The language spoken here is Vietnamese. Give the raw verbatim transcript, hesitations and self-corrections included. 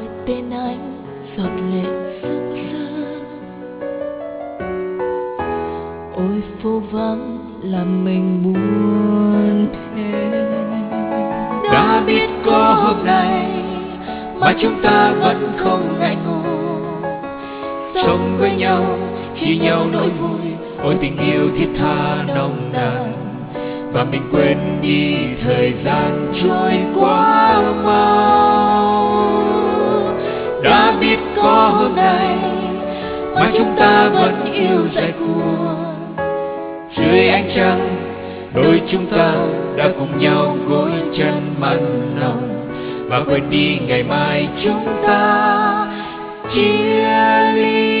gọi tên anh, giọt lệ rơi. Ôi phố vắng làm mình buồn thêm. Đã biết có hôm nay mà chúng ta vẫn không ngại ngùng, sống với nhau khi nhau nỗi vui. Ôi tình yêu thiết tha nồng nàn, và mình quên đi thời gian trôi quá mau. Đã biết có hôm nay mà chúng ta vẫn yêu dại cuồng, dưới ánh trăng đôi chúng ta đã cùng nhau gối chân mặn nồng, và quên đi ngày mai chúng ta chia ly.